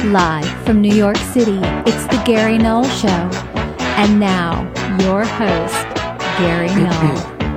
Live from New York City, it's the Gary Null Show. And now, your host, Gary Null.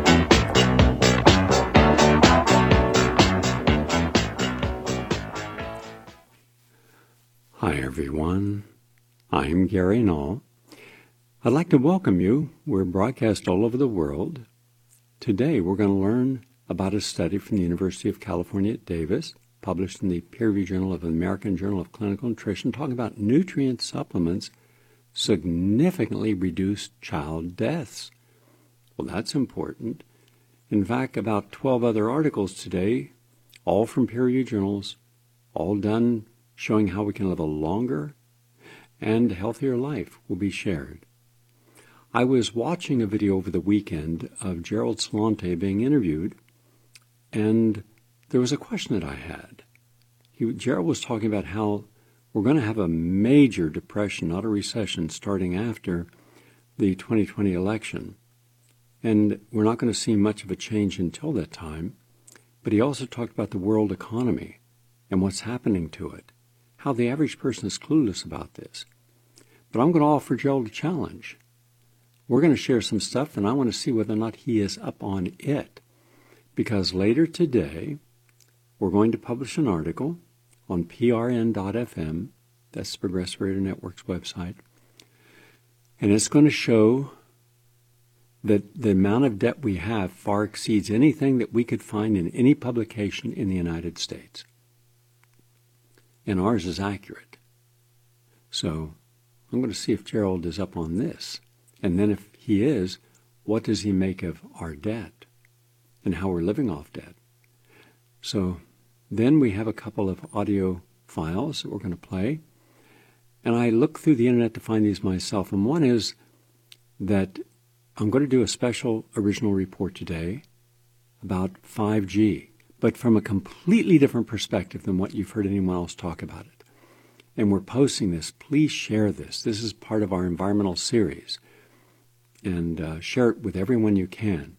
Hi, everyone. I'm Gary Null. I'd like to welcome you. We're broadcast all over the world. Today, we're going to learn about a study from the University of California at Davis, published in the peer-reviewed Journal of the American Journal of Clinical Nutrition, talking about nutrient supplements significantly reduce child deaths. Well, that's important. In fact, about 12 other articles today, all from peer-reviewed journals, all done showing how we can live a longer and healthier life, will be shared. I was watching a video over the weekend of Gerald Celente being interviewed, and there was a question that I had. Gerald was talking about how we're going to have a major depression, not a recession, starting after the 2020 election. And we're not going to see much of a change until that time. But he also talked about the world economy and what's happening to it, how the average person is clueless about this. But I'm going to offer Gerald a challenge. We're going to share some stuff, and I want to see whether or not he is up on it. Because later today, we're going to publish an article on prn.fm, that's the Progressive Radio Network's website, and it's going to show that the amount of debt we have far exceeds anything that we could find in any publication in the United States. And ours is accurate. So I'm going to see if Gerald is up on this. And then if he is, what does he make of our debt and how we're living off debt? So then we have a couple of audio files that we're going to play. And I looked through the internet to find these myself. And one is that I'm going to do a special original report today about 5G, but from a completely different perspective than what you've heard anyone else talk about it. And we're posting this. Please share this. This is part of our environmental series. And share it with everyone you can.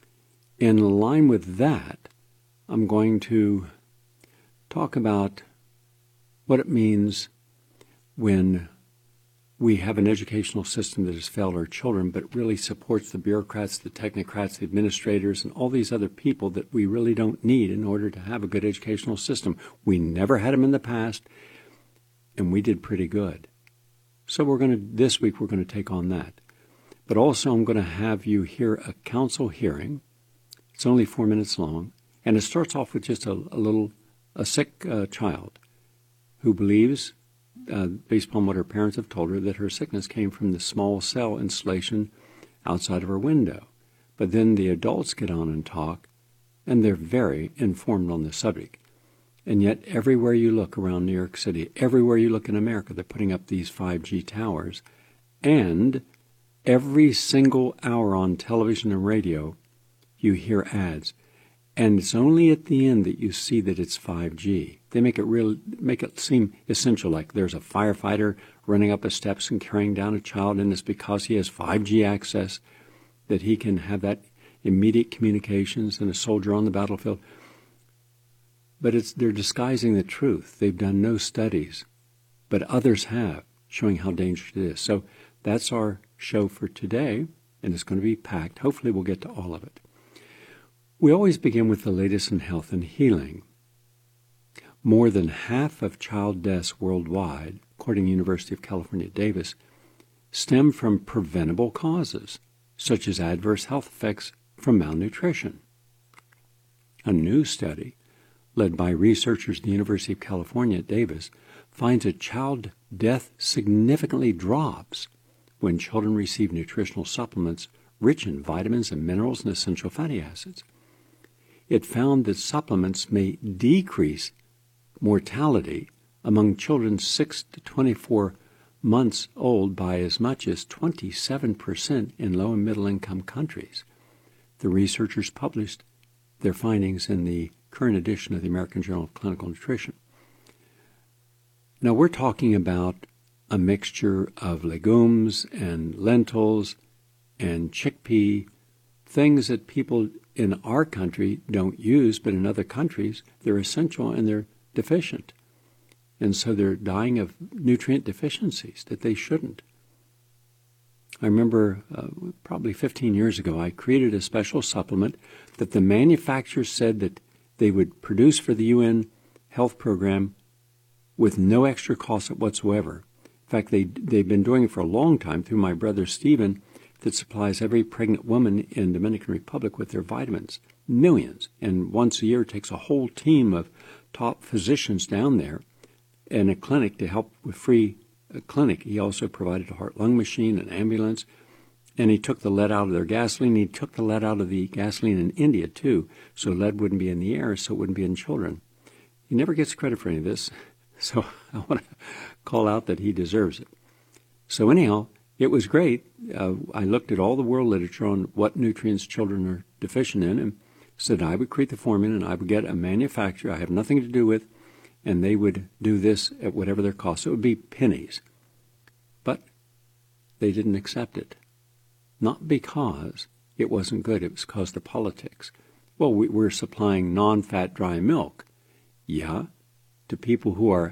In line with that, I'm going to talk about what it means when we have an educational system that has failed our children, but really supports the bureaucrats, the technocrats, the administrators, and all these other people that we really don't need in order to have a good educational system. We never had them in the past, and we did pretty good. So this week we're going to take on that. But also I'm going to have you hear a council hearing. It's only 4 minutes long, and it starts off with just a sick child who believes, based upon what her parents have told her, that her sickness came from the small cell installation outside of her window. But then the adults get on and talk, and they're very informed on the subject. And yet everywhere you look around New York City, everywhere you look in America, they're putting up these 5G towers. And every single hour on television and radio, you hear ads. And it's only at the end that you see that it's 5G. They make it seem essential, like there's a firefighter running up the steps and carrying down a child, and it's because he has 5G access that he can have that immediate communications and a soldier on the battlefield. But they're disguising the truth. They've done no studies, but others have, showing how dangerous it is. So that's our show for today, and it's going to be packed. Hopefully we'll get to all of it. We always begin with the latest in health and healing. More than half of child deaths worldwide, according to the University of California at Davis, stem from preventable causes, such as adverse health effects from malnutrition. A new study, led by researchers at the University of California at Davis, finds that child death significantly drops when children receive nutritional supplements rich in vitamins and minerals and essential fatty acids. It found that supplements may decrease mortality among children 6 to 24 months old by as much as 27% in low and middle income countries. The researchers published their findings in the current edition of the American Journal of Clinical Nutrition. Now we're talking about a mixture of legumes and lentils and chickpea, things that people in our country don't use, but in other countries they're essential and they're deficient. And so they're dying of nutrient deficiencies that they shouldn't. I remember probably 15 years ago, I created a special supplement that the manufacturers said that they would produce for the UN health program with no extra cost whatsoever. In fact, they've been doing it for a long time through my brother Stephen, that supplies every pregnant woman in Dominican Republic with their vitamins, millions. And once a year takes a whole team of top physicians down there and a clinic to help with free clinic. He also provided a heart-lung machine, an ambulance, and he took the lead out of their gasoline. He took the lead out of the gasoline in India, too, so lead wouldn't be in the air, so it wouldn't be in children. He never gets credit for any of this, so I want to call out that he deserves it. So anyhow, it was great. I looked at all the world literature on what nutrients children are deficient in and said I would create the formula and I would get a manufacturer I have nothing to do with, and they would do this at whatever their cost. It would be pennies. But they didn't accept it. Not because it wasn't good. It was because of the politics. Well, we're supplying non-fat dry milk. Yeah, to people who are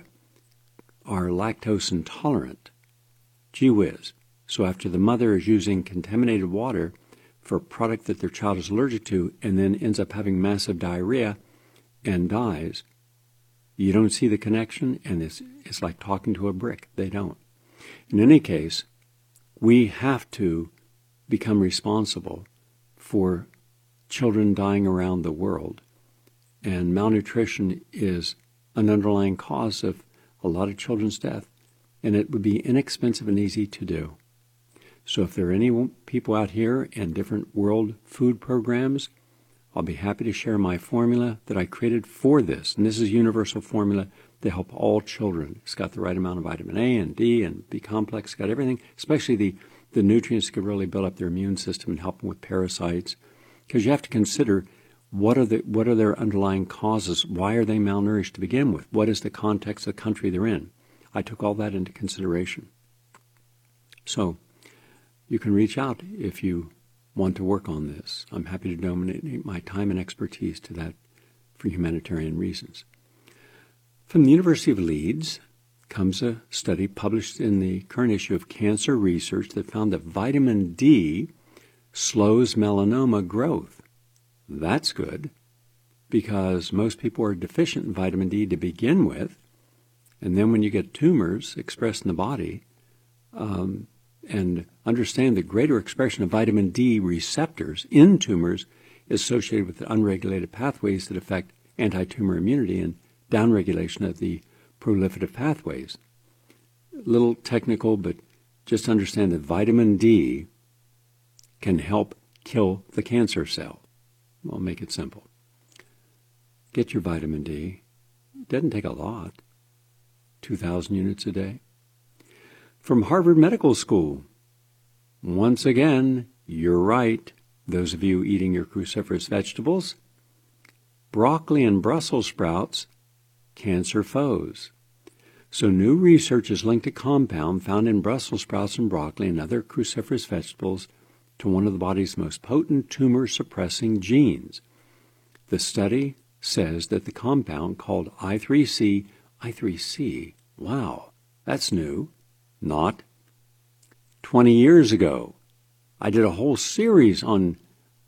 lactose intolerant. Gee whiz. So after the mother is using contaminated water for a product that their child is allergic to and then ends up having massive diarrhea and dies, you don't see the connection, and it's like talking to a brick. They don't. In any case, we have to become responsible for children dying around the world. And malnutrition is an underlying cause of a lot of children's death, and it would be inexpensive and easy to do. So if there are any people out here in different world food programs, I'll be happy to share my formula that I created for this. And this is a universal formula to help all children. It's got the right amount of vitamin A and D and B complex. It's got everything, especially the nutrients that can really build up their immune system and help them with parasites. Because you have to consider what are their underlying causes? Why are they malnourished to begin with? What is the context of the country they're in? I took all that into consideration. So you can reach out if you want to work on this. I'm happy to donate my time and expertise to that for humanitarian reasons. From the University of Leeds comes a study published in the current issue of Cancer Research that found that vitamin D slows melanoma growth. That's good, because most people are deficient in vitamin D to begin with, and then when you get tumors expressed in the body, and understand that greater expression of vitamin D receptors in tumors is associated with the unregulated pathways that affect anti-tumor immunity and downregulation of the proliferative pathways. A little technical, but just understand that vitamin D can help kill the cancer cell. I'll make it simple. Get your vitamin D. It doesn't take a lot. 2,000 units a day. From Harvard Medical School. Once again, you're right, those of you eating your cruciferous vegetables. Broccoli and Brussels sprouts, cancer foes. So new research has linked a compound found in Brussels sprouts and broccoli and other cruciferous vegetables to one of the body's most potent tumor-suppressing genes. The study says that the compound called I3C, wow, that's new. Not. 20 years ago, I did a whole series on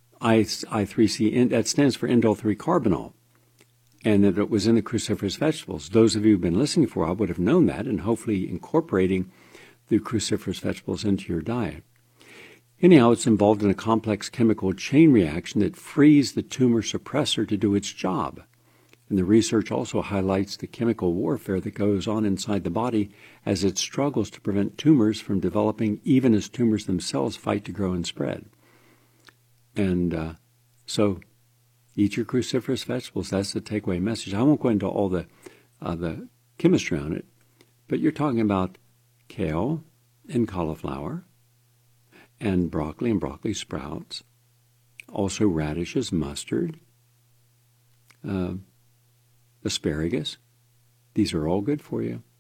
I3C, that stands for indole-3-carbinol, and that it was in the cruciferous vegetables. Those of you who've been listening for a while would have known that, and hopefully incorporating the cruciferous vegetables into your diet. Anyhow, it's involved in a complex chemical chain reaction that frees the tumor suppressor to do its job. And the research also highlights the chemical warfare that goes on inside the body as it struggles to prevent tumors from developing, even as tumors themselves fight to grow and spread. And so eat your cruciferous vegetables. That's the takeaway message. I won't go into all the chemistry on it, but you're talking about kale and cauliflower and broccoli sprouts, also radishes, mustard, asparagus. These are all good for you.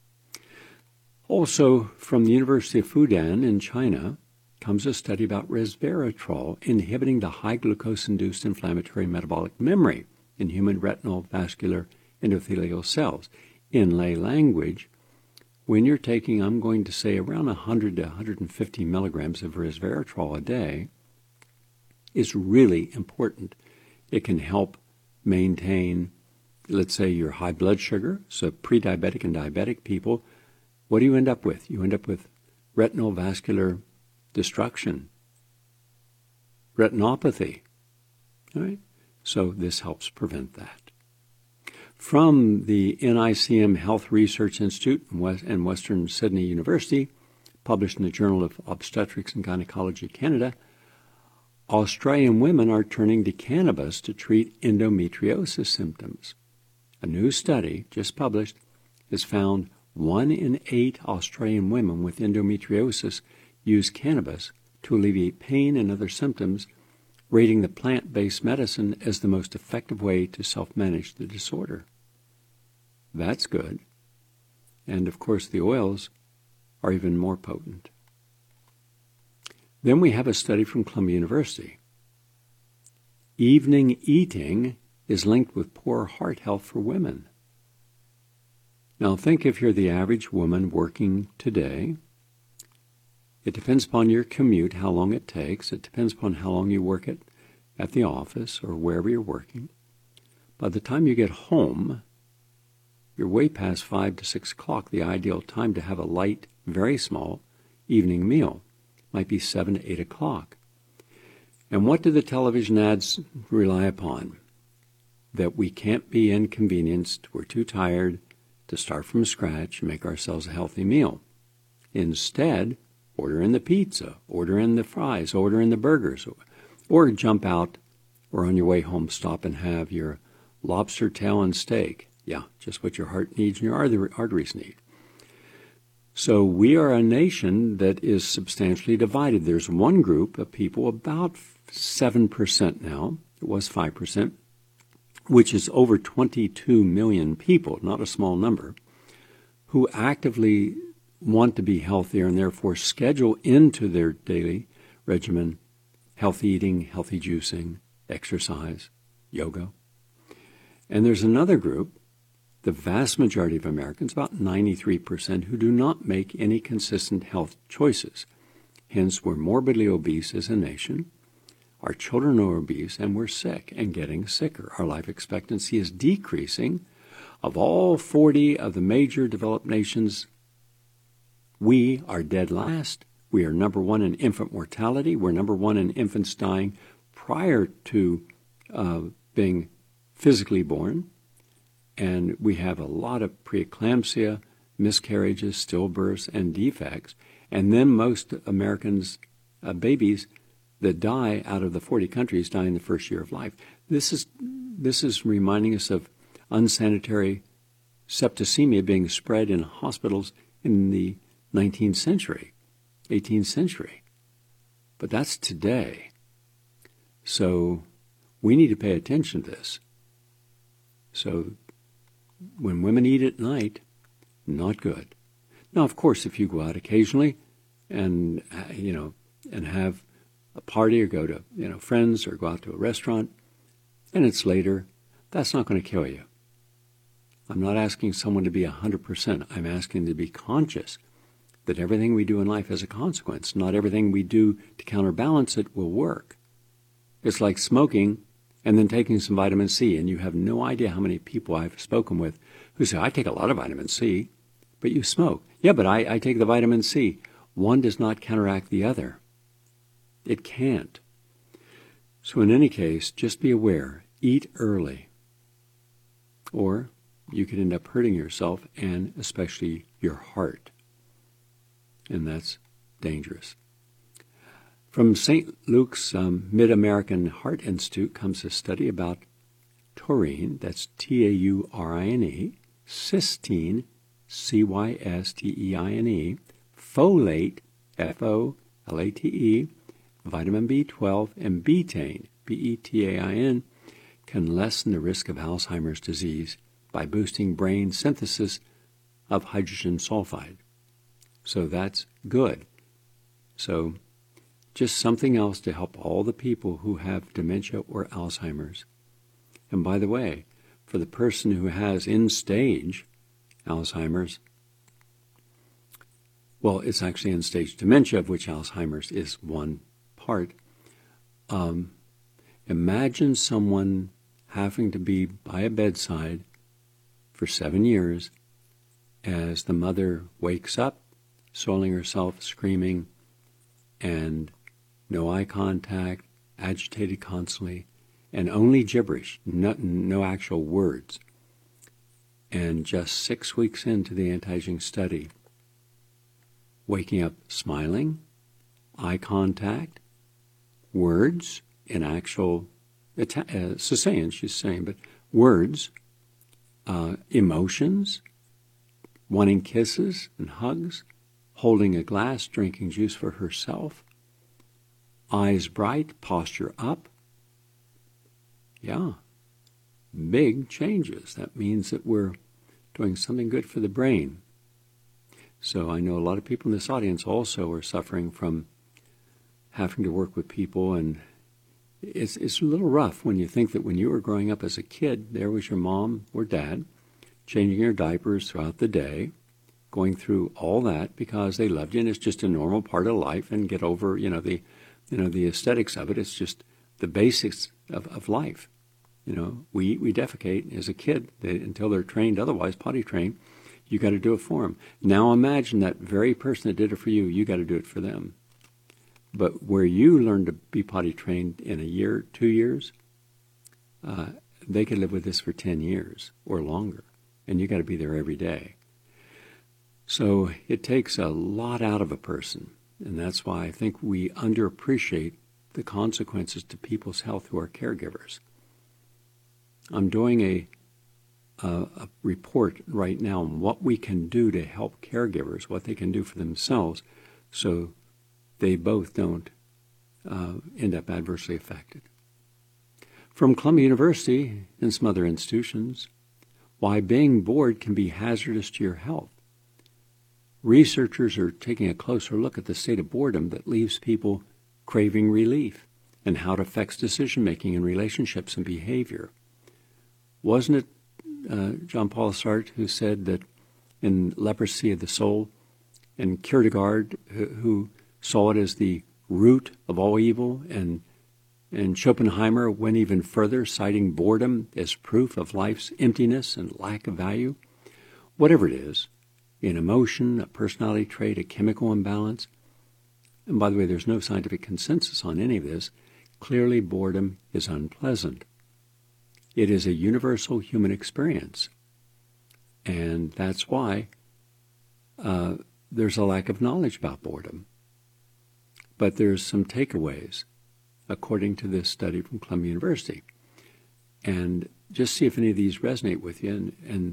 Also, from the University of Fudan in China comes a study about resveratrol inhibiting the high glucose-induced inflammatory metabolic memory in human retinal vascular endothelial cells. in lay language, when you're taking, I'm going to say, around 100 to 150 milligrams of resveratrol a day, is really important. It can help maintain, let's say, your high blood sugar. So pre-diabetic and diabetic people, what do you end up with? You end up with retinal vascular destruction, retinopathy. All right? So this helps prevent that. From the NICM Health Research Institute and Western Sydney University, published in the Journal of Obstetrics and Gynecology Canada, Australian women are turning to cannabis to treat endometriosis symptoms. A new study, just published, has found 1 in 8 Australian women with endometriosis use cannabis to alleviate pain and other symptoms, rating the plant-based medicine as the most effective way to self-manage the disorder. That's good. And, of course, the oils are even more potent. Then we have a study from Columbia University. Evening eating is linked with poor heart health for women. Now, think if you're the average woman working today. It depends upon your commute, how long it takes. It depends upon how long you work at the office or wherever you're working. By the time you get home, you're way past 5 to 6 o'clock, the ideal time to have a light, very small evening meal. Might be 7 to 8 o'clock. And what do the television ads rely upon? That we can't be inconvenienced, we're too tired to start from scratch and make ourselves a healthy meal. Instead, order in the pizza, order in the fries, order in the burgers, or jump out or on your way home stop and have your lobster tail and steak. Yeah, just what your heart needs and your arteries need. So we are a nation that is substantially divided. There's one group of people, about 7% now, it was 5%, which is over 22 million people, not a small number, who actively want to be healthier and therefore schedule into their daily regimen healthy eating, healthy juicing, exercise, yoga. And there's another group, the vast majority of Americans, about 93%, who do not make any consistent health choices. Hence, we're morbidly obese as a nation. Our children are obese, and we're sick and getting sicker. Our life expectancy is decreasing. Of all 40 of the major developed nations, we are dead last. We are number 1 in infant mortality. We're number 1 in infants dying prior to being physically born. And we have a lot of preeclampsia, miscarriages, stillbirths, and defects. And then most Americans, babies that die out of the 40 countries die in the first year of life. This is reminding us of unsanitary septicemia being spread in hospitals in the 19th century, 18th century. But that's today. So we need to pay attention to this. So when women eat at night, not good. Now, of course, if you go out occasionally and, and have a party or go to, friends or go out to a restaurant and it's later, that's not going to kill you. I'm not asking someone to be 100%. I'm asking them to be conscious that everything we do in life has a consequence. Not everything we do to counterbalance it will work. It's like smoking and then taking some vitamin C, and you have no idea how many people I've spoken with who say, I take a lot of vitamin C, but you smoke. Yeah, but I take the vitamin C. One does not counteract the other. It can't. So in any case, just be aware. Eat early. Or you could end up hurting yourself and especially your heart. And that's dangerous. From St. Luke's Mid-American Heart Institute comes a study about taurine, that's Taurine, cysteine, Cysteine, folate, Folate, vitamin B12, and betaine, Betain, can lessen the risk of Alzheimer's disease by boosting brain synthesis of hydrogen sulfide. So that's good. So just something else to help all the people who have dementia or Alzheimer's. And by the way, for the person who has end stage Alzheimer's. Well, it's actually end-stage dementia, of which Alzheimer's is one part. Imagine someone having to be by a bedside for 7 years as the mother wakes up, soiling herself, screaming, and no eye contact, agitated constantly, and only gibberish, no actual words. And just 6 weeks into the anti-aging study, waking up smiling, eye contact, words in actual Sicilian, she's saying, but words, emotions, wanting kisses and hugs, holding a glass, drinking juice for herself, eyes bright, posture up. Yeah, big changes. That means that we're doing something good for the brain. So I know a lot of people in this audience also are suffering from having to work with people, and it's a little rough when you think that when you were growing up as a kid, there was your mom or dad changing your diapers throughout the day, going through all that because they loved you, and it's just a normal part of life, and get over, the aesthetics of it. It's just the basics of life. We defecate as a kid until they're trained, otherwise potty trained. You got to do it for them. Now imagine that very person that did it for you, you got to do it for them. But where you learn to be potty trained in a year, 2 years, they could live with this for 10 years or longer. And you got to be there every day. So it takes a lot out of a person. And that's why I think we underappreciate the consequences to people's health who are caregivers. I'm doing a report right now on what we can do to help caregivers, what they can do for themselves, so they both don't end up adversely affected. From Columbia University and some other institutions, why being bored can be hazardous to your health. Researchers are taking a closer look at the state of boredom that leaves people craving relief and how it affects decision-making in relationships and behavior. Wasn't it John Paul Sartre who said that in Leprosy of the Soul, and Kierkegaard who saw it as the root of all evil, and Schopenhauer went even further, citing boredom as proof of life's emptiness and lack of value? Whatever it is, an emotion, a personality trait, a chemical imbalance, and by the way, there's no scientific consensus on any of this, clearly boredom is unpleasant. It is a universal human experience, and that's why there's a lack of knowledge about boredom. But there's some takeaways, according to this study from Columbia University. And just see if any of these resonate with you. And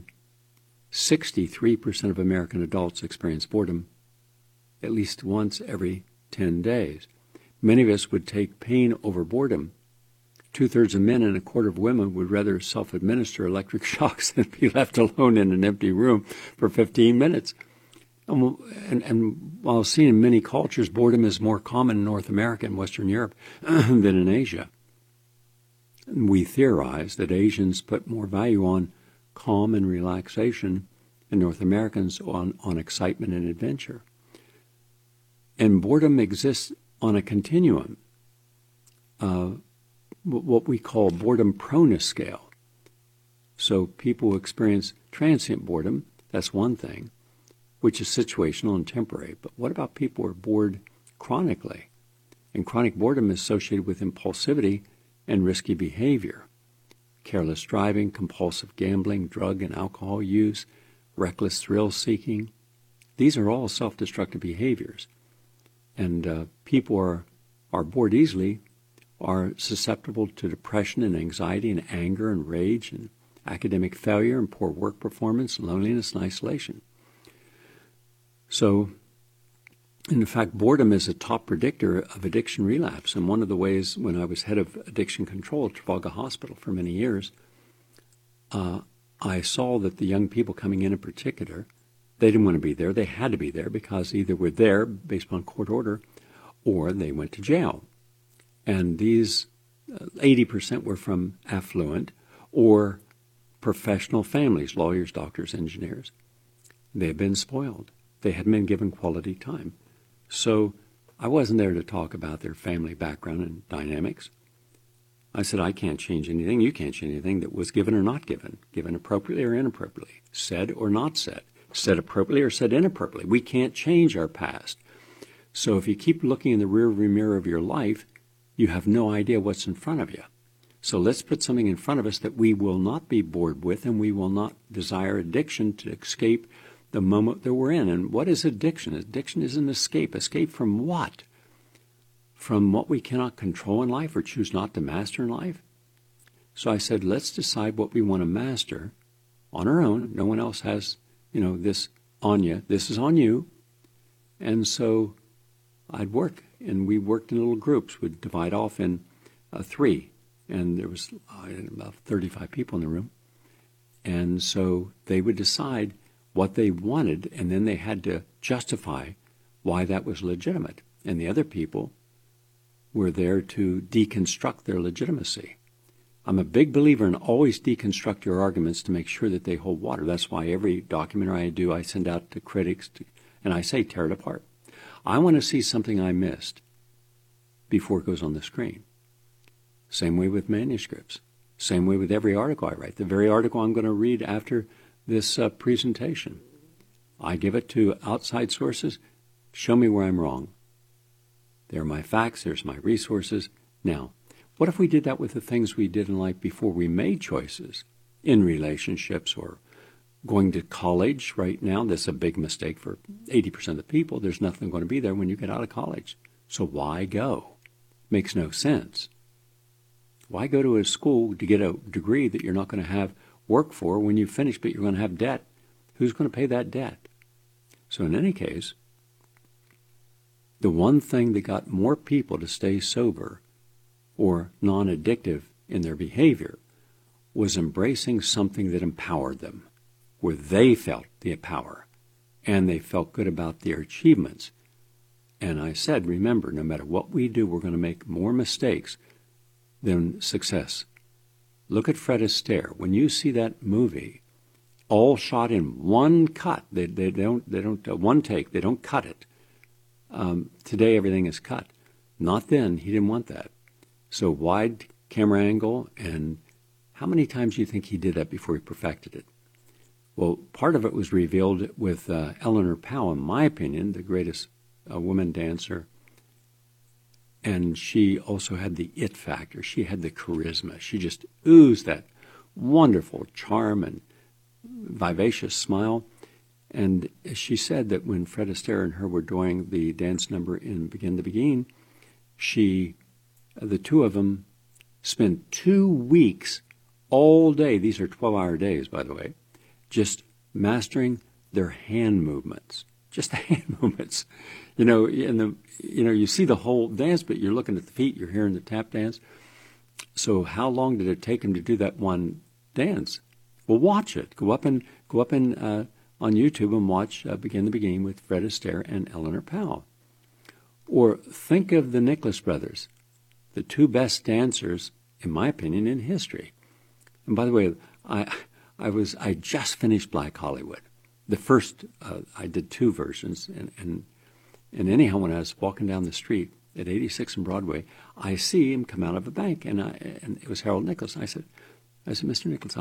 63% of American adults experience boredom at least once every 10 days. Many of us would take pain over boredom. 2/3 of men and 1/4 of women would rather self-administer electric shocks than be left alone in an empty room for 15 minutes. And while seen in many cultures, boredom is more common in North America and Western Europe than in Asia. We theorize that Asians put more value on calm and relaxation, and North Americans on excitement and adventure. And boredom exists on a continuum, what we call boredom proneness scale. So people who experience transient boredom, that's one thing, which is situational and temporary. But what about people who are bored chronically? And chronic boredom is associated with impulsivity and risky behavior. Careless driving, compulsive gambling, drug and alcohol use, reckless thrill-seeking. These are all self-destructive behaviors. And people are bored easily, are susceptible to depression and anxiety and anger and rage and academic failure and poor work performance, loneliness and isolation. So, in fact, boredom is a top predictor of addiction relapse. And one of the ways, when I was head of addiction control at Trafalgar Hospital for many years, I saw that the young people coming in particular, they didn't want to be there. They had to be there because either were there based upon court order or they went to jail. And these 80% were from affluent or professional families, lawyers, doctors, engineers. They had been spoiled. They hadn't been given quality time. So I wasn't there to talk about their family background and dynamics. I said, I can't change anything. You can't change anything that was given or not given appropriately or inappropriately, said or not said appropriately or said inappropriately. We can't change our past. So if you keep looking in the rearview mirror of your life, you have no idea what's in front of you. So let's put something in front of us that we will not be bored with, and we will not desire addiction to escape the moment that we're in. And what is addiction? Addiction is an escape. Escape from what? From what we cannot control in life or choose not to master in life? So I said, let's decide what we want to master on our own. No one else has, this on you. This is on you. And so I'd work, and we worked in little groups. We'd divide off in 3, and there was about 35 people in the room. And so they would decide what they wanted, and then they had to justify why that was legitimate. And the other people were there to deconstruct their legitimacy. I'm a big believer in always deconstruct your arguments to make sure that they hold water. That's why every documentary I do, I send out to critics, and I say, tear it apart. I want to see something I missed before it goes on the screen. Same way with manuscripts. Same way with every article I write. The very article I'm going to read after this presentation, I give it to outside sources. Show me where I'm wrong. There are my facts. There's my resources. Now, what if we did that with the things we did in life before we made choices in relationships or going to college right now? That's a big mistake for 80% of the people. There's nothing going to be there when you get out of college. So why go? Makes no sense. Why go to a school to get a degree that you're not going to have work for when you finish, but you're going to have debt? Who's going to pay that debt? So in any case, the one thing that got more people to stay sober or non-addictive in their behavior was embracing something that empowered them, where they felt the power and they felt good about their achievements. And I said, remember, no matter what we do, we're going to make more mistakes than success. Look at Fred Astaire. When you see that movie, all shot in one cut, they don't one take. They don't cut it. Today everything is cut. Not then. He didn't want that. So wide camera angle, and how many times do you think he did that before he perfected it? Well, part of it was revealed with Eleanor Powell, in my opinion, the greatest woman dancer. And she also had the it factor. She had the charisma. She just oozed that wonderful charm and vivacious smile. And she said that when Fred Astaire and her were doing the dance number in Begin to Begin, the two of them spent 2 weeks all day. These are 12-hour days, by the way, just mastering their hand movements. Just the hand movements. You see the whole dance, but you're looking at the feet, you're hearing the tap dance. So how long did it take him to do that one dance? Well, watch it. Go up and on YouTube and watch Begin to Begin with Fred Astaire and Eleanor Powell. Or think of the Nicholas brothers, the two best dancers, in my opinion, in history. And by the way, I just finished Black Hollywood. The first, I did 2 versions, and anyhow, when I was walking down the street at 86 and Broadway, I see him come out of a bank, and it was Harold Nichols. I said, Mr. Nichols,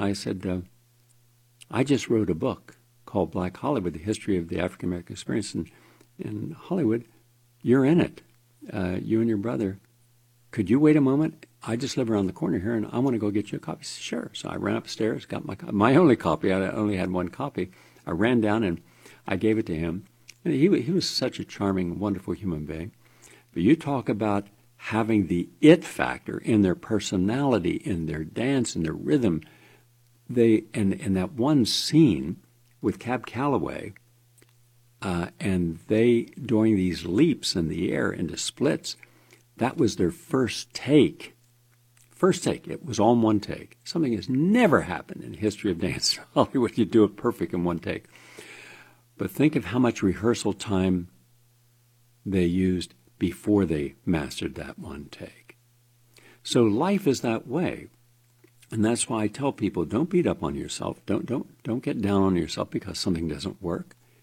I just wrote a book called Black Hollywood, the history of the African American experience in Hollywood. You're in it, you and your brother. Could you wait a moment? I just live around the corner here, and I want to go get you a copy. He said, sure. So I ran upstairs, got my only copy. I only had 1 copy. I ran down and I gave it to him. And he was such a charming, wonderful human being. But you talk about having the it factor in their personality, in their dance, in their rhythm. In that one scene with Cab Calloway, and they doing these leaps in the air into splits, that was their first take. First take. It was all in 1 take. Something has never happened in the history of dance in Hollywood. You do it perfect in 1 take. But think of how much rehearsal time they used before they mastered that 1 take. So life is that way. And that's why I tell people, don't beat up on yourself. Don't get down on yourself because something doesn't work.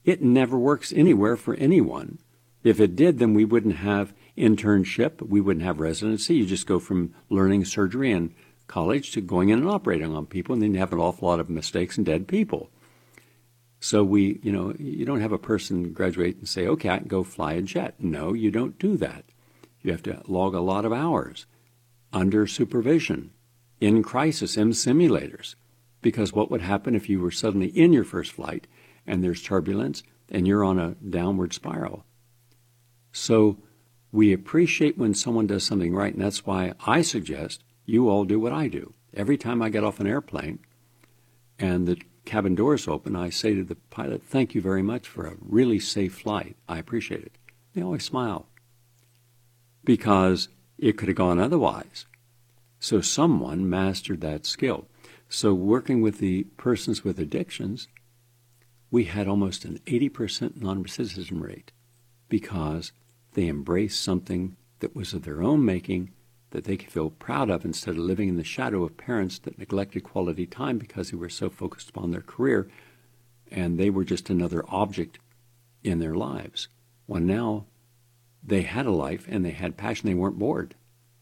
It never works anywhere for anyone. If it did, then we wouldn't have internship, we wouldn't have residency. You just go from learning surgery in college to going in and operating on people, and then you have an awful lot of mistakes and dead people. So you don't have a person graduate and say, okay, I can go fly a jet. No, you don't do that. You have to log a lot of hours under supervision, in crisis, in simulators. Because what would happen if you were suddenly in your first flight and there's turbulence and you're on a downward spiral? So we appreciate when someone does something right, and that's why I suggest you all do what I do. Every time I get off an airplane and the cabin doors open, I say to the pilot, thank you very much for a really safe flight. I appreciate it. They always smile because it could have gone otherwise. So someone mastered that skill. So working with the persons with addictions, we had almost an 80% non-recidivism rate because they embraced something that was of their own making, that they could feel proud of, instead of living in the shadow of parents that neglected quality time because they were so focused upon their career and they were just another object in their lives. Well, now they had a life and they had passion. They weren't bored.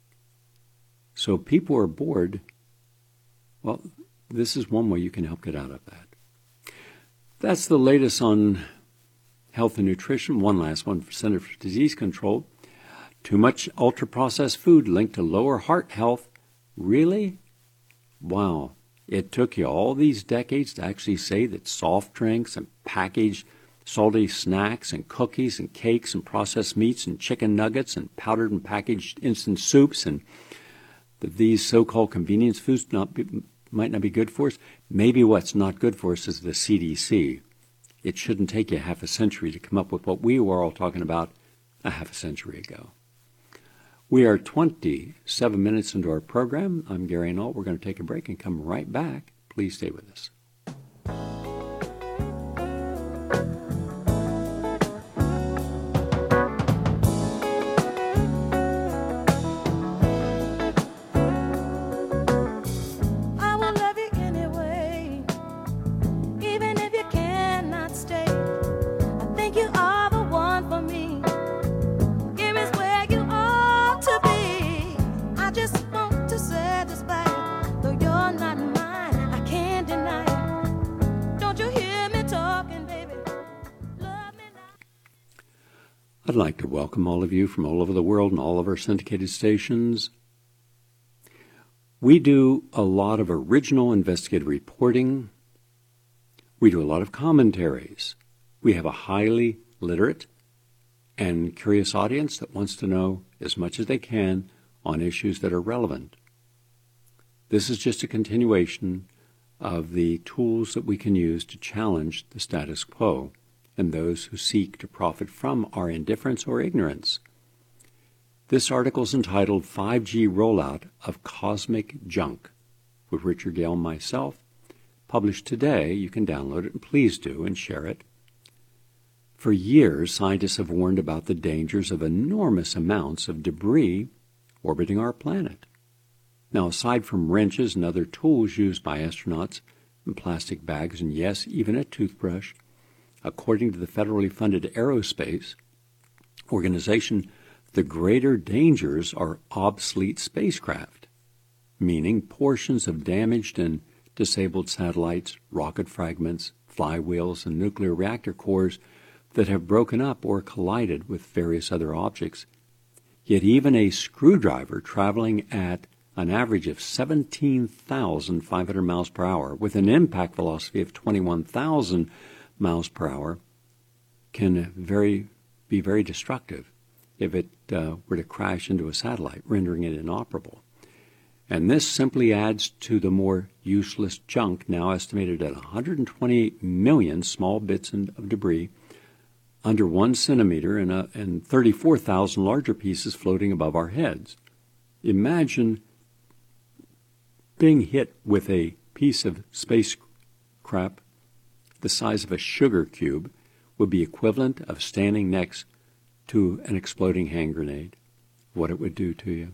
So people are bored. Well, this is one way you can help get out of that. That's the latest on health and nutrition. One last one for Center for Disease Control. Too much ultra-processed food linked to lower heart health. Really? Wow. It took you all these decades to actually say that soft drinks and packaged salty snacks and cookies and cakes and processed meats and chicken nuggets and powdered and packaged instant soups and that these so-called convenience foods might not be good for us? Maybe what's not good for us is the CDC. It shouldn't take you half a century to come up with what we were all talking about a half a century ago. We are 27 minutes into our program. I'm Gary Null. We're going to take a break and come right back. Please stay with us. I'd like to welcome all of you from all over the world and all of our syndicated stations. We do a lot of original investigative reporting. We do a lot of commentaries. We have a highly literate and curious audience that wants to know as much as they can on issues that are relevant. This is just a continuation of the tools that we can use to challenge the status quo and those who seek to profit from our indifference or ignorance. This article is entitled 5G Rollout of Cosmic Junk with Richard Gale and myself, published today. You can download it, and please do, and share it. For years, scientists have warned about the dangers of enormous amounts of debris orbiting our planet. Now, aside from wrenches and other tools used by astronauts and plastic bags, and yes, even a toothbrush, according to the federally funded Aerospace Organization, the greater dangers are obsolete spacecraft, meaning portions of damaged and disabled satellites, rocket fragments, flywheels, and nuclear reactor cores that have broken up or collided with various other objects. Yet even a screwdriver traveling at an average of 17,500 miles per hour with an impact velocity of 21,000 miles per hour can be very destructive if it were to crash into a satellite, rendering it inoperable. And this simply adds to the more useless junk, now estimated at 128 million small bits of debris under 1 centimeter and 34,000 larger pieces floating above our heads. Imagine being hit with a piece of space crap the size of a sugar cube would be equivalent of standing next to an exploding hand grenade, what it would do to you.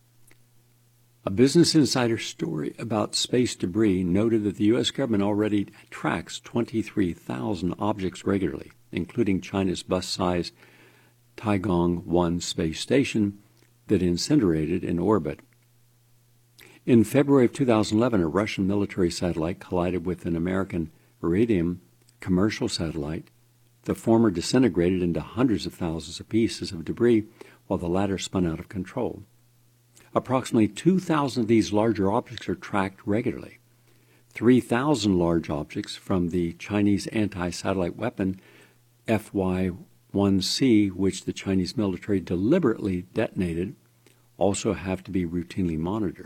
A Business Insider story about space debris noted that the U.S. government already tracks 23,000 objects regularly. including China's bus-sized Tiangong-1 space station that incinerated in orbit. In February of 2011, a Russian military satellite collided with an American Iridium commercial satellite. The former disintegrated into hundreds of thousands of pieces of debris, while the latter spun out of control. Approximately 2,000 of these larger objects are tracked regularly. 3,000 large objects from the Chinese anti-satellite weapon FY-1C, which the Chinese military deliberately detonated, also have to be routinely monitored.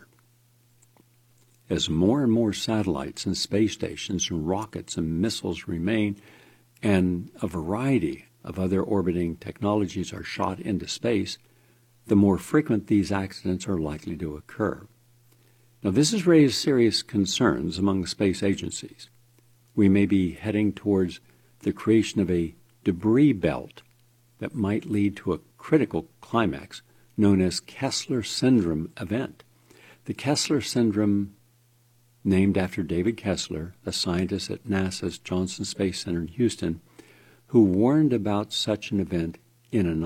As more and more satellites and space stations and rockets and missiles remain, and a variety of other orbiting technologies are shot into space, the more frequent these accidents are likely to occur. Now, this has raised serious concerns among space agencies. We may be heading towards the creation of a debris belt that might lead to a critical climax known as Kessler Syndrome event. The Kessler Syndrome, named after David Kessler, a scientist at NASA's Johnson Space Center in Houston, who warned about such an event in a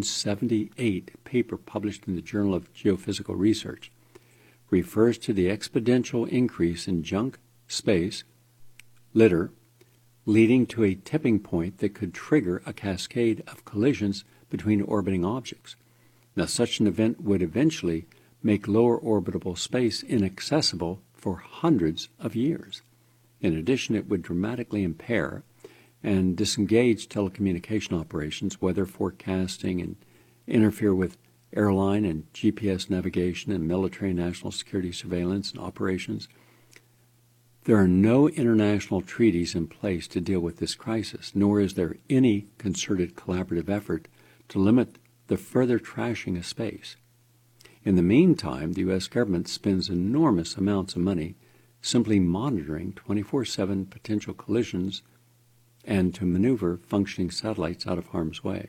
1978 paper published in the Journal of Geophysical Research, refers to the exponential increase in junk space litter, leading to a tipping point that could trigger a cascade of collisions between orbiting objects. Now, such an event would eventually make lower orbitable space inaccessible for hundreds of years. In addition, it would dramatically impair and disengage telecommunication operations, weather forecasting, and interfere with airline and GPS navigation and military and national security surveillance and operations. There are no international treaties in place to deal with this crisis, nor is there any concerted collaborative effort to limit the further trashing of space. In the meantime, the U.S. government spends enormous amounts of money simply monitoring 24/7 potential collisions and to maneuver functioning satellites out of harm's way.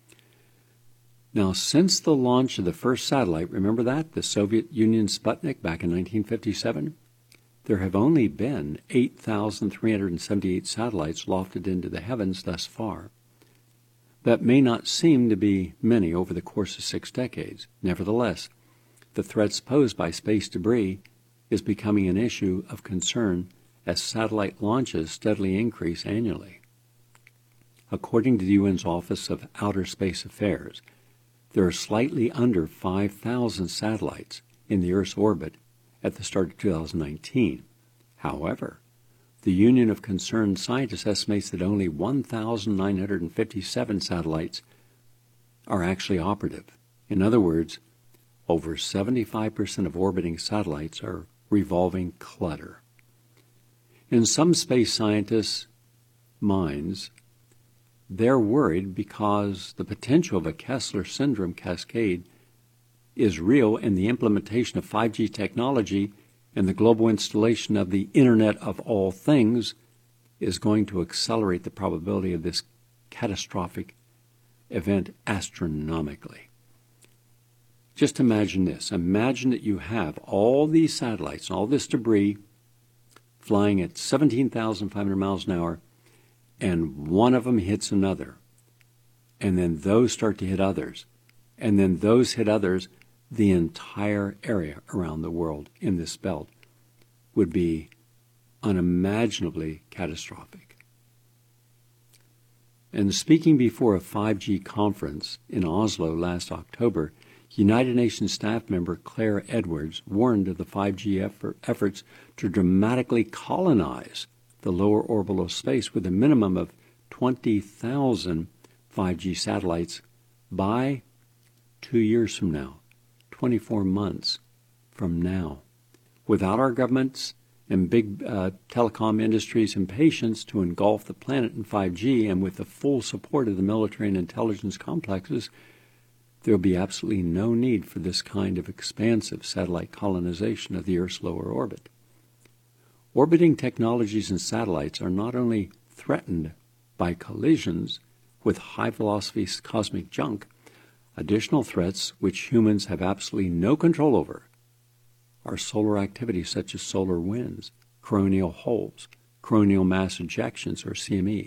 Now, since the launch of the first satellite, remember that, the Soviet Union Sputnik back in 1957, there have only been 8,378 satellites lofted into the heavens thus far. That may not seem to be many over the course of 6 decades. Nevertheless, the threats posed by space debris is becoming an issue of concern as satellite launches steadily increase annually. According to the UN's Office of Outer Space Affairs, there are slightly under 5,000 satellites in the Earth's orbit at the start of 2019. However, the Union of Concerned Scientists estimates that only 1,957 satellites are actually operative. In other words, over 75% of orbiting satellites are revolving clutter. In some space scientists' minds, they're worried because the potential of a Kessler Syndrome cascade is real, and the implementation of 5G technology and the global installation of the Internet of All Things is going to accelerate the probability of this catastrophic event astronomically. Just imagine this. Imagine that you have all these satellites and all this debris flying at 17,500 miles an hour, and one of them hits another, and then those start to hit others, and then those hit others. The entire area around the world in this belt would be unimaginably catastrophic. And speaking before a 5G conference in Oslo last October, United Nations staff member Claire Edwards warned of the 5G efforts to dramatically colonize the lower orbital space with a minimum of 20,000 5G satellites by 2 years from now, 24 months from now. Without our governments and big telecom industries' impatience to engulf the planet in 5G, and with the full support of the military and intelligence complexes, there will be absolutely no need for this kind of expansive satellite colonization of the Earth's lower orbit. Orbiting technologies and satellites are not only threatened by collisions with high-velocity cosmic junk. Additional threats, which humans have absolutely no control over, are solar activities such as solar winds, coronal holes, coronal mass ejections, or CMEs,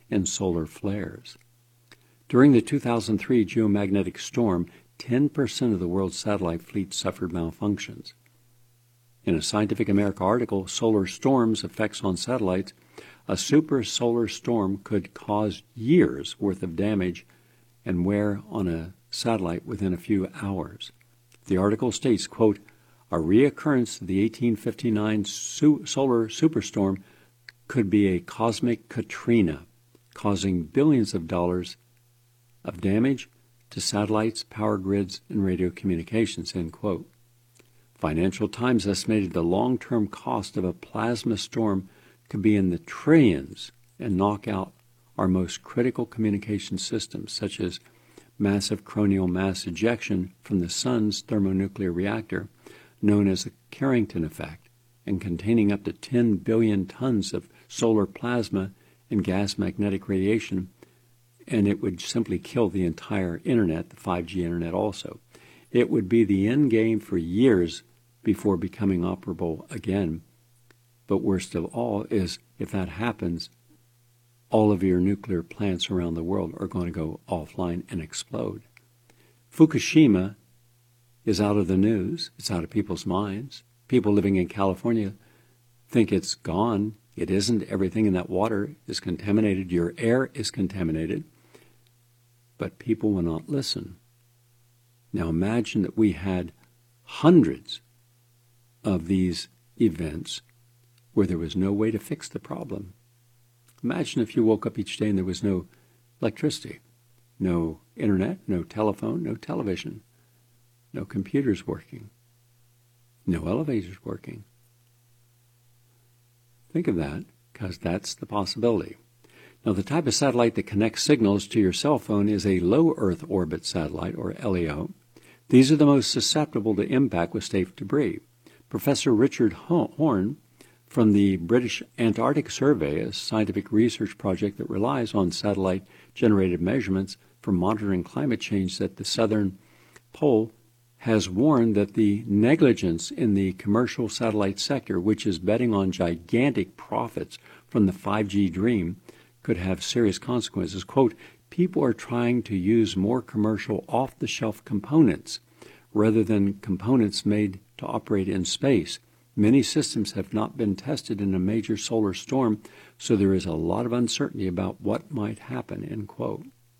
and solar flares. During the 2003 geomagnetic storm, 10% of the world's satellite fleet suffered malfunctions. In a Scientific American article, Solar Storms Effects on Satellites, a super solar storm could cause years' worth of damage and wear on a satellite within a few hours. The article states, quote, a reoccurrence of the 1859 solar superstorm could be a cosmic Katrina, causing billions of dollars of damage to satellites, power grids, and radio communications, end quote. Financial Times estimated the long-term cost of a plasma storm could be in the trillions and knock out our most critical communication systems, such as massive coronal mass ejection from the sun's thermonuclear reactor, known as the Carrington effect, and containing up to 10 billion tons of solar plasma and gas magnetic radiation, and it would simply kill the entire internet, the 5G internet also. It would be the end game for years before becoming operable again. But worst of all is, if that happens, all of your nuclear plants around the world are going to go offline and explode. Fukushima is out of the news. It's out of people's minds. People living in California think it's gone. It isn't. Everything in that water is contaminated. Your air is contaminated. But people will not listen. Now imagine that we had hundreds of these events where there was no way to fix the problem. Imagine if you woke up each day and there was no electricity, no internet, no telephone, no television, no computers working, no elevators working. Think of that, because that's the possibility. Now, the type of satellite that connects signals to your cell phone is a low Earth orbit satellite, or LEO. These are the most susceptible to impact with safe debris. Professor Richard Horne from the British Antarctic Survey, a scientific research project that relies on satellite-generated measurements for monitoring climate change at the southern pole, has warned that the negligence in the commercial satellite sector, which is betting on gigantic profits from the 5G dream, could have serious consequences. Quote, people are trying to use more commercial off-the-shelf components rather than components made to operate in space. Many systems have not been tested in a major solar storm, so there is a lot of uncertainty about what might happen, end quote.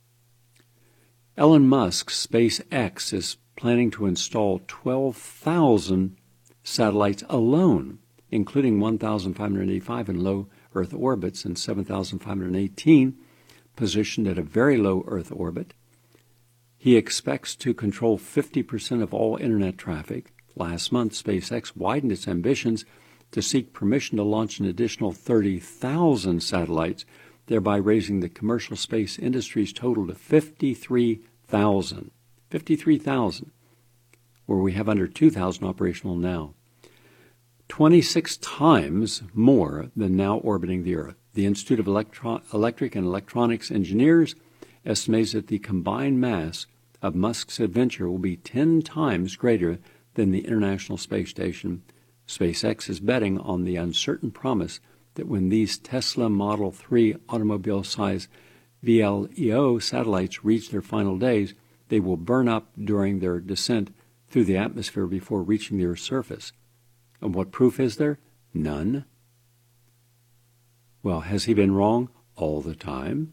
Elon Musk's SpaceX is planning to install 12,000 satellites alone, including 1,585 in low Earth orbits and 7,518 positioned at a very low Earth orbit. He expects to control 50% of all Internet traffic. Last month, SpaceX widened its ambitions to seek permission to launch an additional 30,000 satellites, thereby raising the commercial space industry's total to 53,000. 53,000, where we have under 2,000 operational now. 26 times more than now orbiting the Earth. The Institute of Electric and Electronics Engineers estimates that the combined mass of Musk's adventure will be 10 times greater than the International Space Station. SpaceX is betting on the uncertain promise that when these Tesla Model 3 automobile-sized VLEO satellites reach their final days, they will burn up during their descent through the atmosphere before reaching the Earth's surface. And what proof is there? None. Well, has he been wrong? All the time.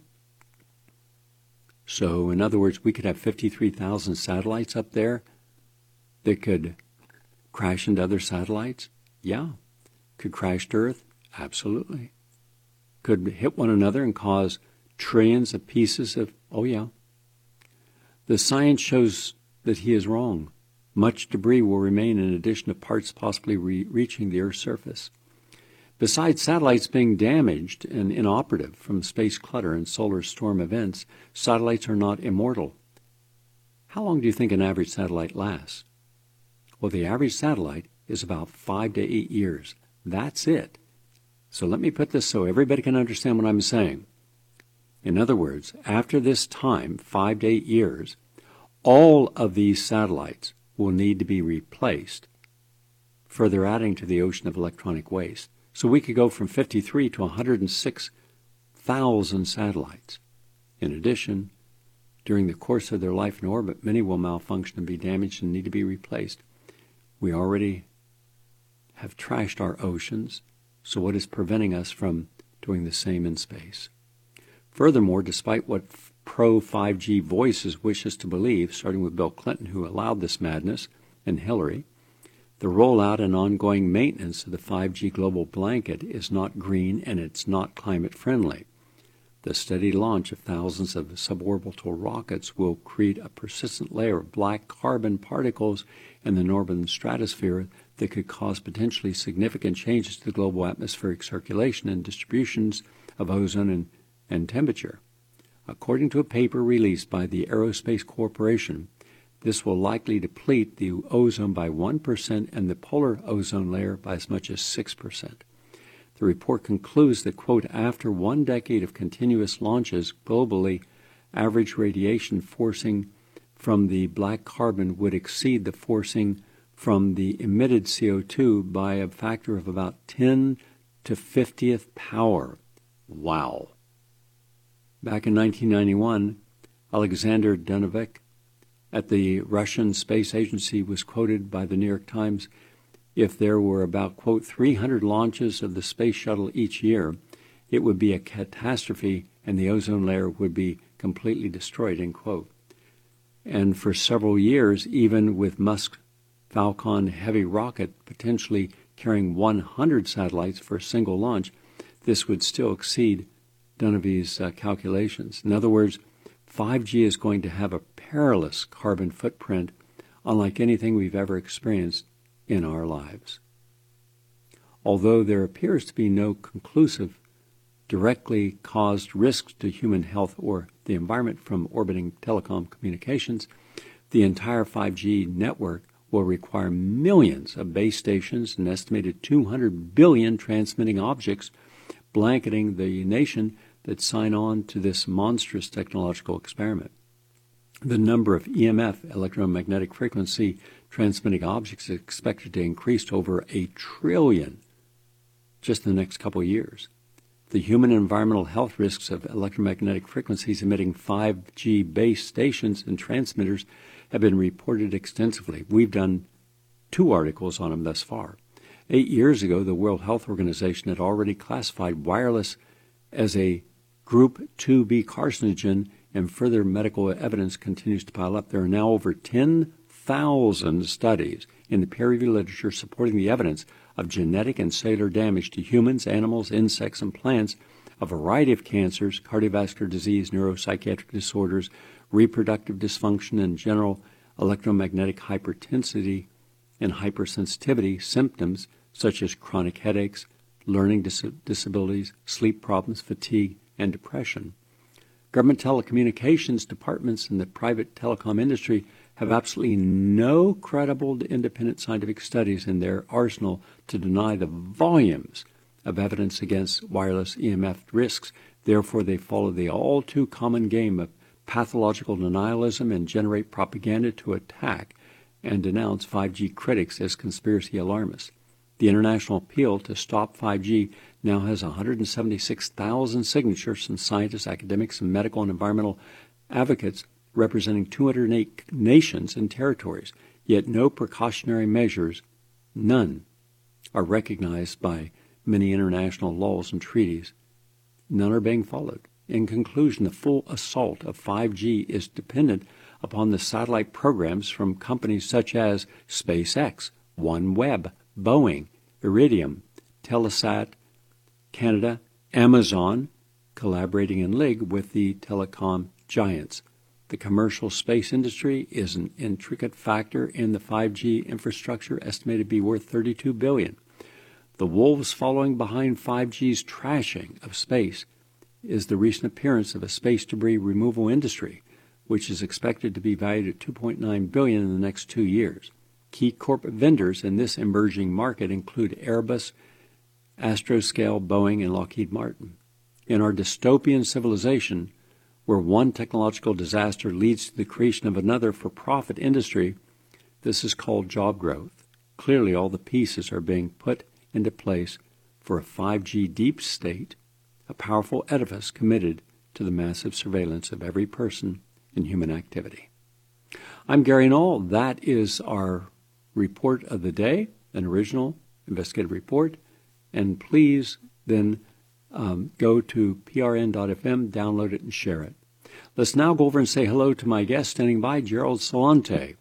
So, in other words, we could have 53,000 satellites up there that could crash into other satellites? Yeah. Could crash to Earth? Absolutely. Could hit one another and cause trillions of pieces of... Oh, yeah. The science shows that he is wrong. Much debris will remain in addition to parts possibly reaching the Earth's surface. Besides satellites being damaged and inoperative from space clutter and solar storm events, satellites are not immortal. How long do you think an average satellite lasts? Well, the average satellite is about 5 to 8 years. That's it. So let me put this so everybody can understand what I'm saying. In other words, after this time, 5 to 8 years, all of these satellites will need to be replaced, further adding to the ocean of electronic waste. So we could go from 53 to 106 1,000 satellites. In addition, during the course of their life in orbit, many will malfunction and be damaged and need to be replaced. We already have trashed our oceans, so what is preventing us from doing the same in space? Furthermore, despite what pro-5G voices wish us to believe, starting with Bill Clinton, who allowed this madness, and Hillary, the rollout and ongoing maintenance of the 5G global blanket is not green and it's not climate friendly. The steady launch of thousands of suborbital rockets will create a persistent layer of black carbon particles in the northern stratosphere that could cause potentially significant changes to the global atmospheric circulation and distributions of ozone and temperature. According to a paper released by the Aerospace Corporation, this will likely deplete the ozone by 1% and the polar ozone layer by as much as 6%. The report concludes that, quote, after 1 decade of continuous launches, globally, average radiation forcing from the black carbon would exceed the forcing from the emitted CO2 by a factor of about 10 to 50th power. Wow. Back in 1991, Alexander Danovic at the Russian Space Agency was quoted by the New York Times, if there were about, quote, 300 launches of the space shuttle each year, it would be a catastrophe and the ozone layer would be completely destroyed, end quote. And for several years, even with Musk's Falcon Heavy rocket potentially carrying 100 satellites for a single launch, this would still exceed Danovic's calculations. In other words, 5G is going to have a perilous carbon footprint unlike anything we've ever experienced in our lives. Although there appears to be no conclusive directly caused risks to human health or the environment from orbiting telecom communications, the entire 5G network will require millions of base stations and an estimated 200 billion transmitting objects blanketing the nation that sign on to this monstrous technological experiment. The number of EMF, electromagnetic frequency, transmitting objects is expected to increase to over 1 trillion just in the next couple of years. The human and environmental health risks of electromagnetic frequencies emitting 5G base stations and transmitters have been reported extensively. We've done 2 articles on them thus far. 8 years ago, the World Health Organization had already classified wireless as a Group 2B carcinogen, and further medical evidence continues to pile up. There are now over 10,000 studies in the peer-reviewed literature supporting the evidence of genetic and cellular damage to humans, animals, insects, and plants, a variety of cancers, cardiovascular disease, neuropsychiatric disorders, reproductive dysfunction, and general electromagnetic hyperintensity and hypersensitivity symptoms such as chronic headaches, learning disabilities, sleep problems, fatigue, and depression. Government telecommunications departments and the private telecom industry have absolutely no credible independent scientific studies in their arsenal to deny the volumes of evidence against wireless EMF risks. Therefore, they follow the all-too common game of pathological denialism and generate propaganda to attack and denounce 5G critics as conspiracy alarmists. The international appeal to stop 5G now has 176,000 signatures from scientists, academics, and medical and environmental advocates representing 208 nations and territories, yet no precautionary measures, none, are recognized by many international laws and treaties. None are being followed. In conclusion, the full assault of 5G is dependent upon the satellite programs from companies such as SpaceX, OneWeb, Boeing, Iridium, Telesat Canada, Amazon, collaborating in league with the telecom giants. The commercial space industry is an intricate factor in the 5G infrastructure, estimated to be worth $32 billion. The wolves following behind 5G's trashing of space is the recent appearance of a space debris removal industry, which is expected to be valued at $2.9 billion in the next 2 years. Key corporate vendors in this emerging market include Airbus, Astroscale, Boeing, and Lockheed Martin. In our dystopian civilization, where one technological disaster leads to the creation of another for-profit industry, this is called job growth. Clearly, all the pieces are being put into place for a 5G deep state, a a powerful edifice committed to the massive surveillance of every person in human activity. I'm Gary Null. That is our report of the day, an original investigative report. And please then go to prn.fm, download it, and share it. Let's now go over and say hello to my guest standing by, Gerald Celente.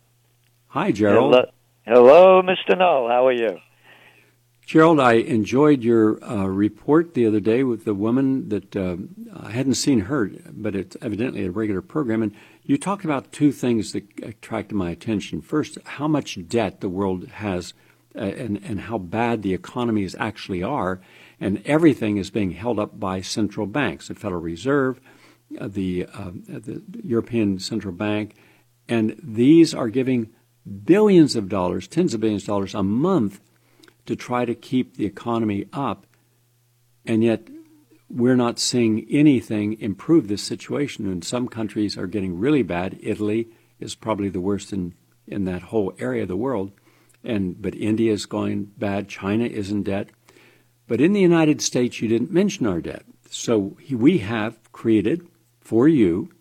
Hi, Gerald. Hello, Mr. Null. How are you? Gerald, I enjoyed your report the other day with the woman that I hadn't seen her, but it's evidently a regular program. And you talked about two things that attracted my attention. First, how much debt the world has and how bad the economies actually are. And everything is being held up by central banks, the Federal Reserve, the European Central Bank. And these are giving billions of dollars, tens of billions of dollars a month to try to keep the economy up, and yet we're not seeing anything improve this situation. And some countries are getting really bad. Italy is probably the worst in that whole area of the world, but India is going bad. China is in debt. But in the United States, you didn't mention our debt. So we have created for you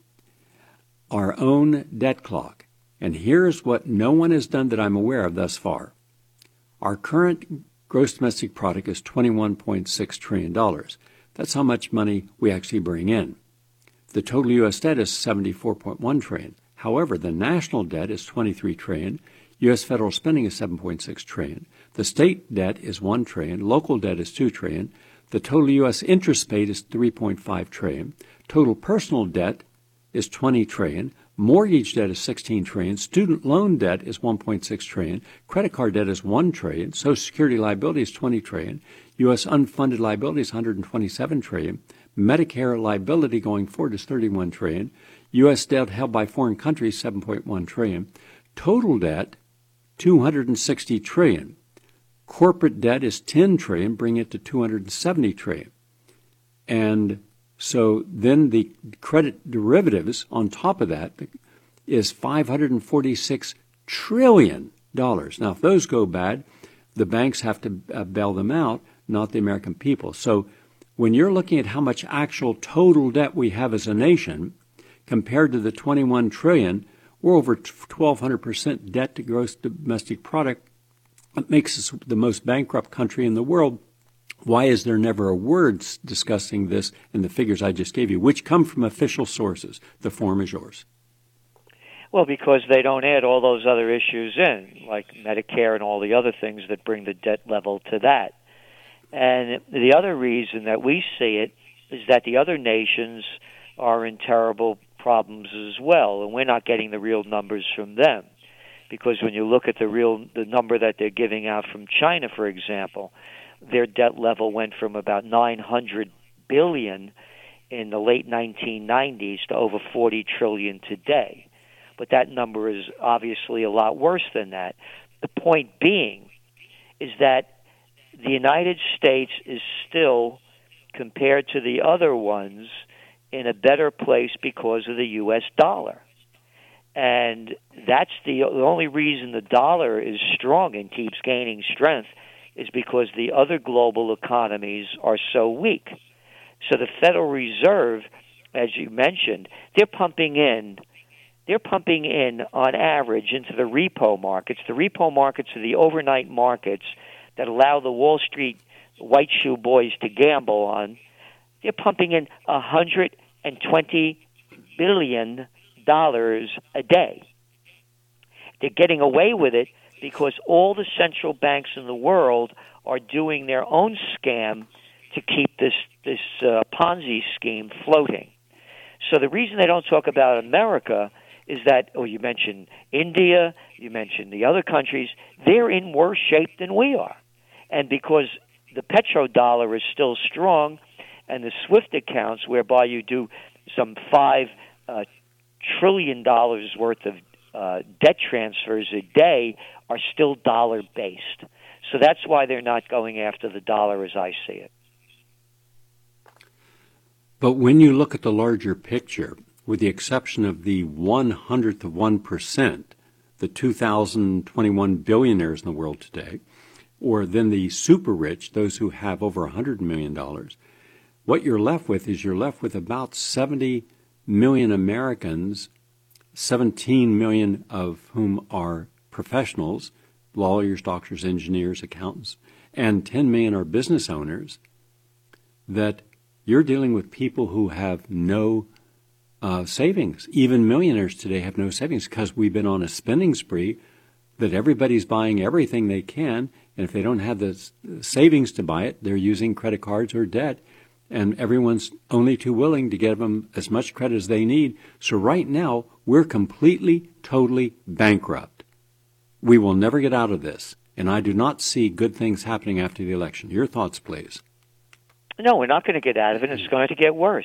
our own debt clock. And here's what no one has done that I'm aware of thus far. Our current gross domestic product is $21.6 trillion. That's how much money we actually bring in. The total U.S. debt is $74.1 trillion. However, the national debt is $23 trillion. U.S. federal spending is $7.6 trillion. The state debt is $1 trillion. Local debt is $2 trillion. The total U.S. interest paid is $3.5 trillion. Total personal debt is $20 trillion. Mortgage debt is $16 trillion. Student loan debt is $1.6 trillion. Credit card debt is $1 trillion. Social Security liability is $20 trillion. U.S. unfunded liability is $127 trillion. Medicare liability going forward is $31 trillion. U.S. debt held by foreign countries, $7.1 trillion. Total debt, $260 trillion. Corporate debt is $10 trillion, bringing it to $270 trillion. And so then the credit derivatives on top of that is $546 trillion. Now, if those go bad, the banks have to bail them out, not the American people. So when you're looking at how much actual total debt we have as a nation compared to the $21 trillion, we're over 1,200% debt to gross domestic product. It makes us the most bankrupt country in the world. Why is there never a word discussing this in the figures I just gave you, which come from official sources? The form is yours. Well, because they don't add all those other issues in, like Medicare and all the other things that bring the debt level to that. And the other reason that we see it is that the other nations are in terrible problems as well, and we're not getting the real numbers from them. Because when you look at the number that they're giving out from China, for example, their debt level went from about $900 billion in the late 1990s to over $40 trillion today. But that number is obviously a lot worse than that. The point being is that the United States is still, compared to the other ones, in a better place because of the U.S. dollar. And that's the only reason the dollar is strong and keeps gaining strength is because the other global economies are so weak. So the Federal Reserve, as you mentioned, they're pumping in on average into the repo markets. The repo markets are the overnight markets that allow the Wall Street white shoe boys to gamble on. They're pumping in $120 billion a day. They're getting away with it because all the central banks in the world are doing their own scam to keep this Ponzi scheme floating. So the reason they don't talk about America is that, you mentioned India, you mentioned the other countries, they're in worse shape than we are. And because the petrodollar is still strong and the SWIFT accounts whereby you do some $5 trillion worth of debt transfers a day are still dollar-based. So that's why they're not going after the dollar as I see it. But when you look at the larger picture, with the exception of the 1/100th of 1%, the 2,021 billionaires in the world today, or then the super rich, those who have over $100 million, what you're left with is about 70 million Americans, 17 million of whom are professionals, lawyers, doctors, engineers, accountants, and 10 million are business owners, that you're dealing with people who have no savings. Even millionaires today have no savings because we've been on a spending spree that everybody's buying everything they can, and if they don't have the savings to buy it, they're using credit cards or debt, and everyone's only too willing to give them as much credit as they need. So right now, we're completely, totally bankrupt. We will never get out of this, and I do not see good things happening after the election. Your thoughts, please. No, we're not going to get out of it. It's going to get worse.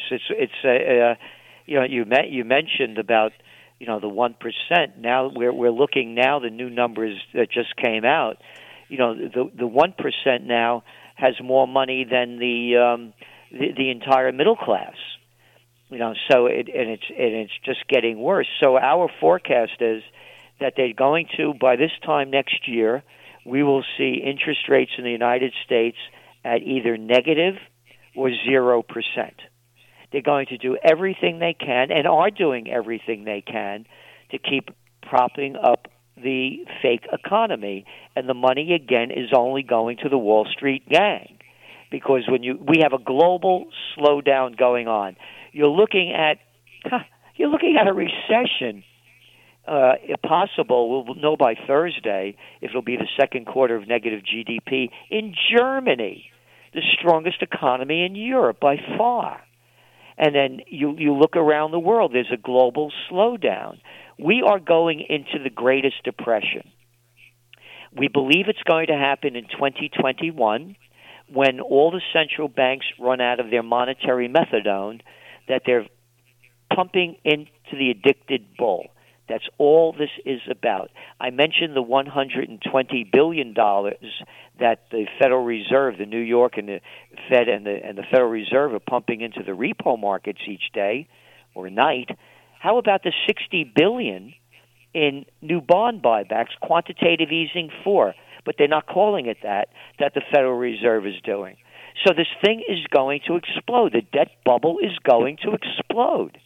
You mentioned about the 1%. Now we're looking now the new numbers that just came out. The 1% now has more money than the entire middle class. So it's just getting worse. So our forecast is that they're going to, by this time next year, we will see interest rates in the United States at either negative or 0%. They're going to do everything they can, and are doing everything they can, to keep propping up the fake economy. And the money, again, is only going to the Wall Street gang. Because we have a global slowdown going on. You're looking at a recession. If possible, we'll know by Thursday if it'll be the second quarter of negative GDP in Germany, the strongest economy in Europe by far. And then you look around the world, there's a global slowdown. We are going into the greatest depression. We believe it's going to happen in 2021 when all the central banks run out of their monetary methadone that they're pumping into the addicted bull. That's all this is about. I mentioned the $120 billion that the Federal Reserve, the New York and the Fed and the Federal Reserve are pumping into the repo markets each day or night. How about the $60 billion in new bond buybacks, quantitative easing 4? But they're not calling it that the Federal Reserve is doing. So this thing is going to explode. The debt bubble is going to explode.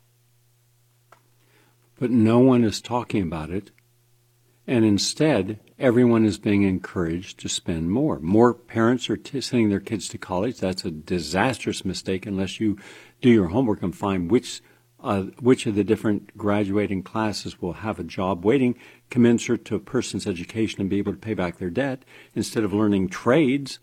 But no one is talking about it, and instead, everyone is being encouraged to spend more. More parents are sending their kids to college. That's a disastrous mistake unless you do your homework and find which of the different graduating classes will have a job waiting commensurate to a person's education and be able to pay back their debt instead of learning trades.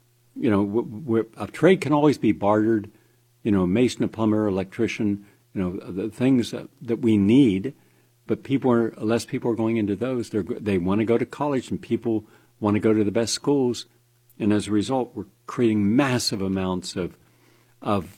A trade can always be bartered. A mason, a plumber, electrician, the things that we need, but less people are going into those. They want to go to college, and people want to go to the best schools, and as a result, we're creating massive amounts of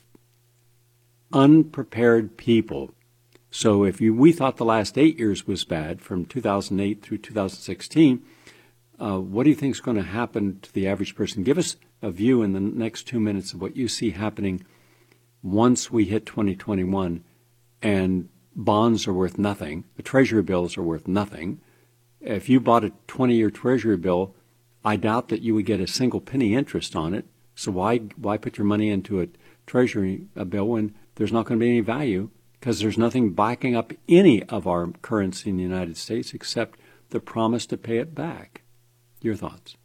unprepared people. So we thought the last 8 years was bad, from 2008 through 2016, what do you think is going to happen to the average person? Give us a view in the next 2 minutes of what you see happening once we hit 2021 and bonds are worth nothing, the treasury bills are worth nothing. If you bought a 20-year treasury bill, I doubt that you would get a single penny interest on it. So why put your money into a treasury bill when there's not going to be any value, because there's nothing backing up any of our currency in the United States except the promise to pay it back? Your thoughts?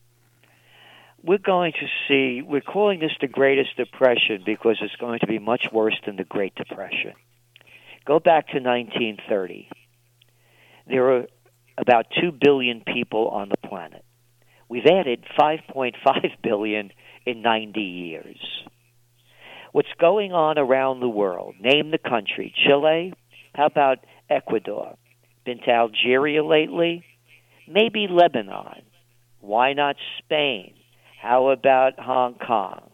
We're calling this the Greatest Depression because it's going to be much worse than the Great Depression. Go back to 1930. There were about 2 billion people on the planet. We've added 5.5 billion in 90 years. What's going on around the world? Name the country. Chile? How about Ecuador? Been to Algeria lately? Maybe Lebanon. Why not Spain? How about Hong Kong?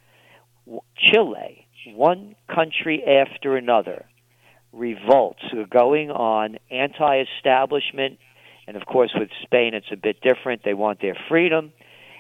Chile, one country after another. Revolts are going on, anti-establishment, and of course with Spain it's a bit different. They want their freedom,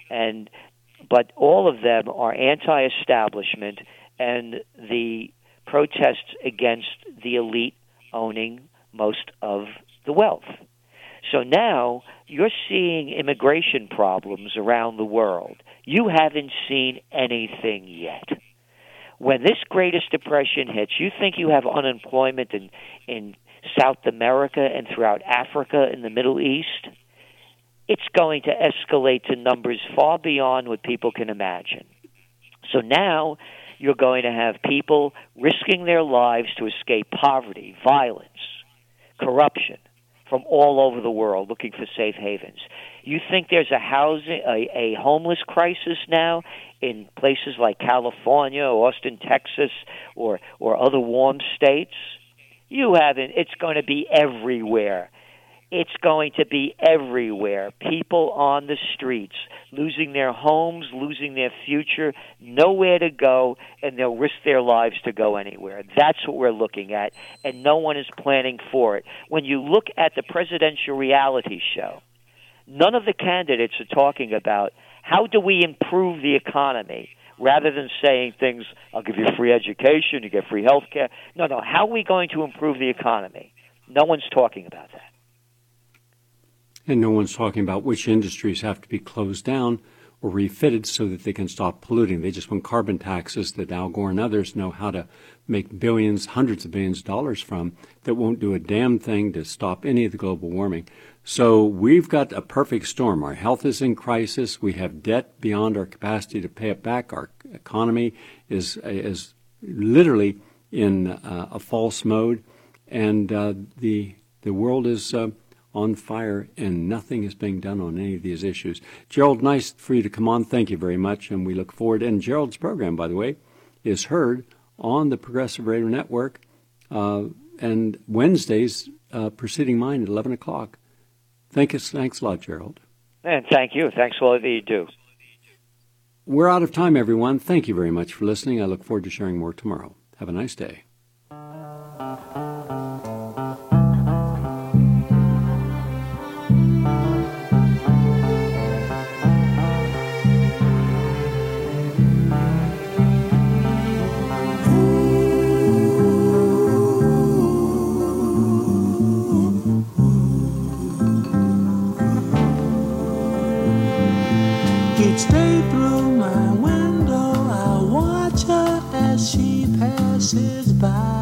but all of them are anti-establishment, and the protests against the elite owning most of the wealth. So now you're seeing immigration problems around the world. You haven't seen anything yet. when this greatest depression hits, you think you have unemployment in South America and throughout Africa and the Middle East? It's going to escalate to numbers far beyond what people can imagine. So now you're going to have people risking their lives to escape poverty, violence, corruption from all over the world looking for safe havens. You think there's a homeless crisis now in places like California, Austin, Texas, or other warm states? You haven't. It's going to be everywhere. It's going to be everywhere. People on the streets, losing their homes, losing their future, nowhere to go, and they'll risk their lives to go anywhere. That's what we're looking at, and no one is planning for it. When you look at the presidential reality show, none of the candidates are talking about how do we improve the economy, rather than saying things, I'll give you free education, you get free health care. No, how are we going to improve the economy? No one's talking about that. And no one's talking about which industries have to be closed down or refitted so that they can stop polluting. They just want carbon taxes that Al Gore and others know how to make billions, hundreds of billions of dollars from, that won't do a damn thing to stop any of the global warming. So we've got a perfect storm. Our health is in crisis. We have debt beyond our capacity to pay it back. Our economy is literally in a false mode, and the world is on fire, and nothing is being done on any of these issues. Gerald, nice for you to come on. Thank you very much, and we look forward. And Gerald's program, by the way, is heard on the Progressive Radio Network, and Wednesdays preceding mine at 11 o'clock. Thanks a lot, Gerald. And thank you. Thanks for all that you do. We're out of time, everyone. Thank you very much for listening. I look forward to sharing more tomorrow. Have a nice day. Each day through my window, I watch her as she passes by.